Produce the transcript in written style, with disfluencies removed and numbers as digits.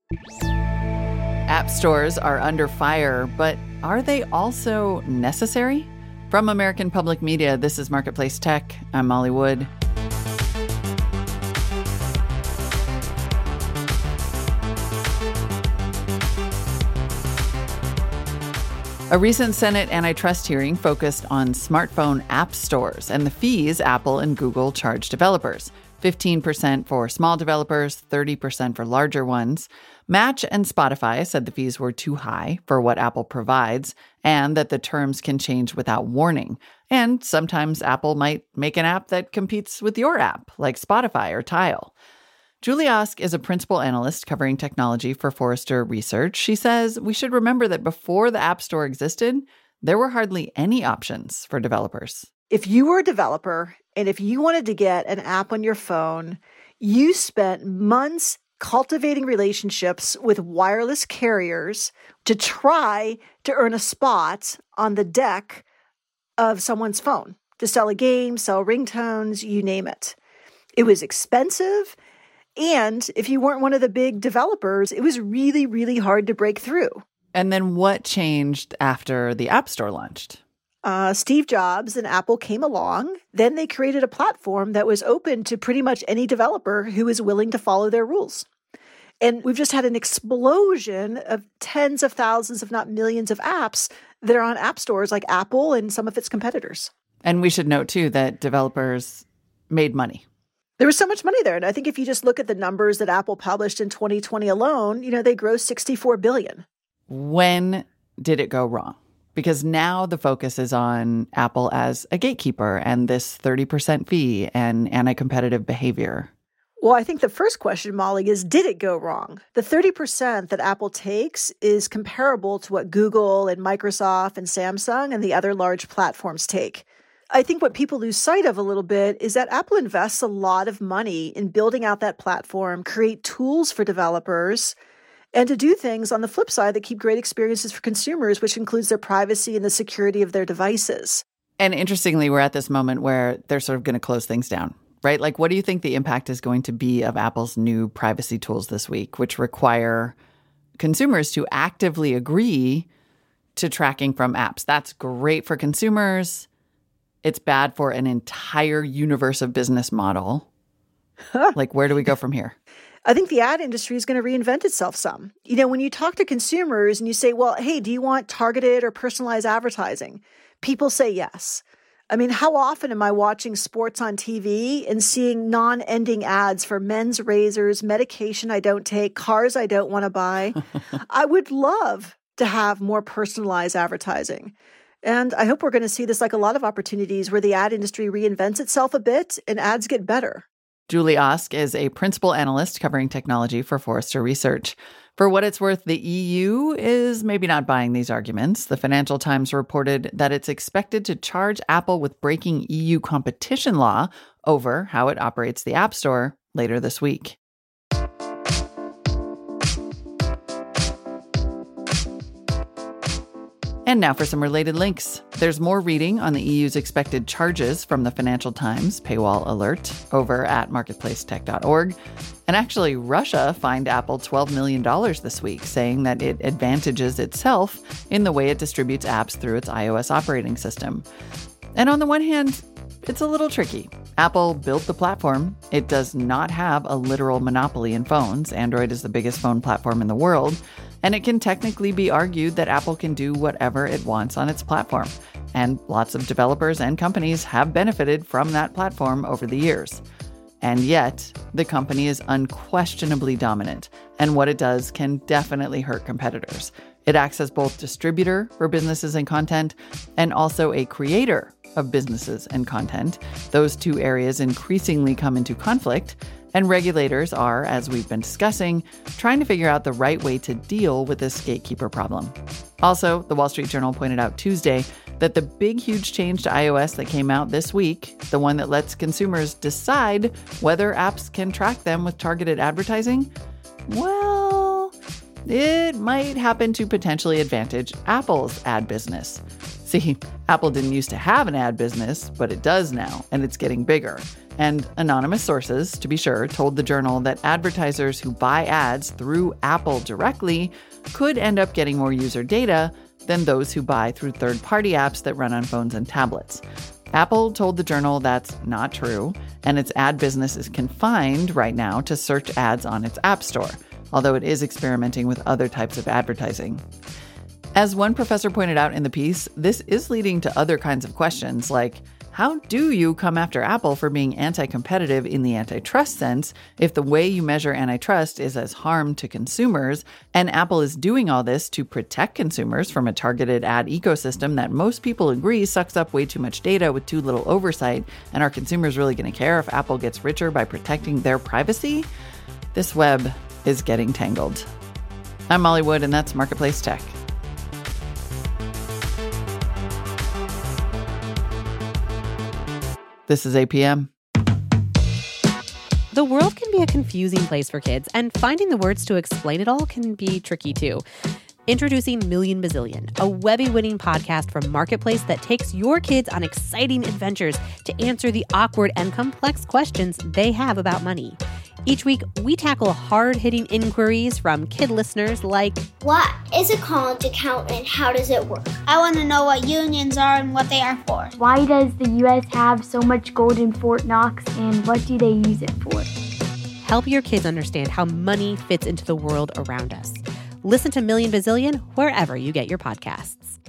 App stores are under fire, but are they also necessary? From American Public Media, this is Marketplace Tech. I'm Molly Wood. A recent Senate antitrust hearing focused on smartphone app stores and the fees Apple and Google charge developers. 15% for small developers, 30% for larger ones. Match and Spotify said the fees were too high for what Apple provides and that the terms can change without warning. And sometimes Apple might make an app that competes with your app, like Spotify or Tile. Julie Osk is a principal analyst covering technology for Forrester Research. She says we should remember that before the App Store existed, there were hardly any options for developers. If you were a developer and if you wanted to get an app on your phone, you spent months cultivating relationships with wireless carriers to try to earn a spot on the deck of someone's phone, to sell a game, sell ringtones, you name it. It was expensive. And if you weren't one of the big developers, it was really, really hard to break through. And then what changed after the App Store launched? Steve Jobs and Apple came along. Then they created a platform that was open to pretty much any developer who was willing to follow their rules. And we've just had an explosion of tens of thousands, if not millions of apps that are on app stores like Apple and some of its competitors. And we should note, too, that developers made money. There was so much money there. And I think if you just look at the numbers that Apple published in 2020 alone, they grossed $64 billion. When did it go wrong? Because now the focus is on Apple as a gatekeeper and this 30% fee and anti-competitive behavior. Well, I think the first question, Molly, is did it go wrong? The 30% that Apple takes is comparable to what Google and Microsoft and Samsung and the other large platforms take. I think what people lose sight of a little bit is that Apple invests a lot of money in building out that platform, create tools for developers, and to do things on the flip side that keep great experiences for consumers, which includes their privacy and the security of their devices. And interestingly, we're at this moment where they're sort of going to close things down, right? Like, what do you think the impact is going to be of Apple's new privacy tools this week, which require consumers to actively agree to tracking from apps? That's great for consumers. It's bad for an entire universe of business model. Like, where do we go from here? I think the ad industry is going to reinvent itself some. When you talk to consumers and you say, well, hey, do you want targeted or personalized advertising? People say yes. I mean, how often am I watching sports on TV and seeing non-ending ads for men's razors, medication I don't take, cars I don't want to buy? I would love to have more personalized advertising. And I hope we're going to see this like a lot of opportunities where the ad industry reinvents itself a bit and ads get better. Julie Osk is a principal analyst covering technology for Forrester Research. For what it's worth, the EU is maybe not buying these arguments. The Financial Times reported that it's expected to charge Apple with breaking EU competition law over how it operates the App Store later this week. And now for some related links. There's more reading on the EU's expected charges from the Financial Times paywall alert over at marketplacetech.org. And actually, Russia fined Apple $12 million this week, saying that it advantages itself in the way it distributes apps through its iOS operating system. And on the one hand, it's a little tricky. Apple built the platform. It does not have a literal monopoly in phones. Android is the biggest phone platform in the world. And it can technically be argued that Apple can do whatever it wants on its platform. And lots of developers and companies have benefited from that platform over the years. And yet, the company is unquestionably dominant, and what it does can definitely hurt competitors. It acts as both distributor for businesses and content, and also a creator of businesses and content. Those two areas increasingly come into conflict, and regulators are, as we've been discussing, trying to figure out the right way to deal with this gatekeeper problem. Also, the Wall Street Journal pointed out Tuesday that the big, huge change to iOS that came out this week, the one that lets consumers decide whether apps can track them with targeted advertising, well, it might happen to potentially advantage Apple's ad business. See, Apple didn't used to have an ad business, but it does now, and it's getting bigger. And anonymous sources, to be sure, told the Journal that advertisers who buy ads through Apple directly could end up getting more user data than those who buy through third-party apps that run on phones and tablets. Apple told the Journal that's not true, and its ad business is confined right now to search ads on its App Store, although it is experimenting with other types of advertising. As one professor pointed out in the piece, this is leading to other kinds of questions like, how do you come after Apple for being anti-competitive in the antitrust sense if the way you measure antitrust is as harm to consumers, and Apple is doing all this to protect consumers from a targeted ad ecosystem that most people agree sucks up way too much data with too little oversight, and are consumers really going to care if Apple gets richer by protecting their privacy? This web is getting tangled. I'm Molly Wood, and that's Marketplace Tech. This is APM. The world can be a confusing place for kids, and finding the words to explain it all can be tricky too. Introducing Million Bazillion, a Webby-winning podcast from Marketplace that takes your kids on exciting adventures to answer the awkward and complex questions they have about money. Each week, we tackle hard-hitting inquiries from kid listeners like, what is a college account and how does it work? I want to know what unions are and what they are for. Why does the U.S. have so much gold in Fort Knox, and what do they use it for? Help your kids understand how money fits into the world around us. Listen to Million Bazillion wherever you get your podcasts.